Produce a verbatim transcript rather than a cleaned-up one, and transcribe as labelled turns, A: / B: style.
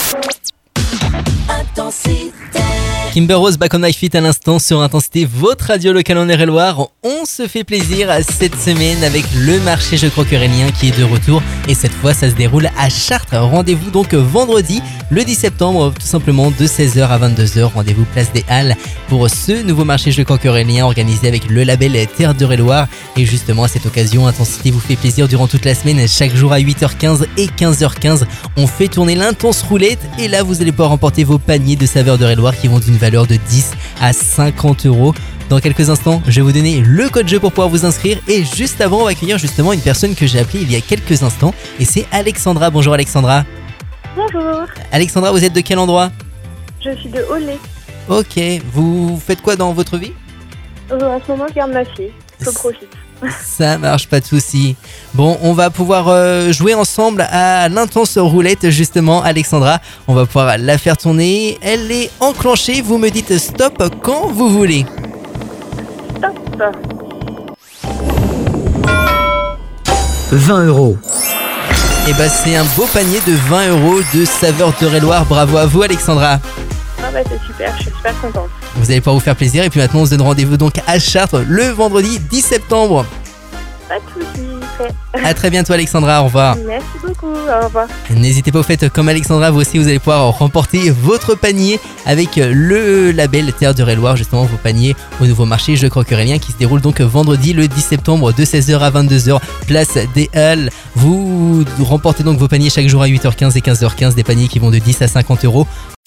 A: Intensité.
B: Kimber Rose, Back on My Feet à l'instant sur Intensité, votre radio locale en Eure-et-Loire. On se fait plaisir cette semaine avec le marché Jeux Croquerélien qui est de retour et cette fois ça se déroule à Chartres. Rendez-vous donc vendredi le dix septembre tout simplement de seize heures à vingt-deux heures. Rendez-vous place des Halles pour ce nouveau marché Jeux Croquerélien organisé avec le label Terre d'Eure-et-Loire. Et justement à cette occasion, Intensité vous fait plaisir durant toute la semaine. Chaque jour à huit heures quinze et quinze heures quinze, on fait tourner l'intense roulette et là vous allez pouvoir remporter vos paniers de saveurs d'Eure-et-Loire qui vont d'une valeur de dix à cinquante euros. Dans quelques instants, je vais vous donner le code jeu pour pouvoir vous inscrire. Et juste avant, on va accueillir justement une personne que j'ai appelée il y a quelques instants. Et c'est Alexandra. Bonjour Alexandra.
C: Bonjour.
B: Alexandra, vous êtes de quel endroit ?
C: Je suis de Olé.
B: Ok. Vous faites quoi dans votre vie ?
C: Euh, en ce moment, je garde ma fille. Je profite.
B: Ça marche, pas de souci. Bon, on va pouvoir euh, jouer ensemble à l'intense roulette justement, Alexandra. On va pouvoir la faire tourner. Elle est enclenchée. Vous me dites stop quand vous voulez.
C: Stop.
D: vingt euros.
B: Et bah c'est un beau panier de vingt euros de saveurs d'Eure-et-Loire. Bravo à vous Alexandra.
C: Ah bah c'est super, je suis super contente.
B: Vous allez pouvoir vous faire plaisir. Et puis maintenant on se donne rendez-vous donc à Chartres le vendredi dix septembre.
C: Pas de soucis, prêt.
B: À très bientôt Alexandra, au revoir.
C: Merci beaucoup, au revoir.
B: N'hésitez pas au fait, comme Alexandra, vous aussi vous allez pouvoir remporter votre panier avec le label Terre d'Eure-et-Loire, justement vos paniers au nouveau marché Jeux Croquerélien qui se déroule donc vendredi le dix septembre de seize heures à vingt-deux heures, place des Halles. Vous remportez donc vos paniers chaque jour à huit heures quinze et quinze heures quinze, des paniers qui vont de dix à cinquante euros.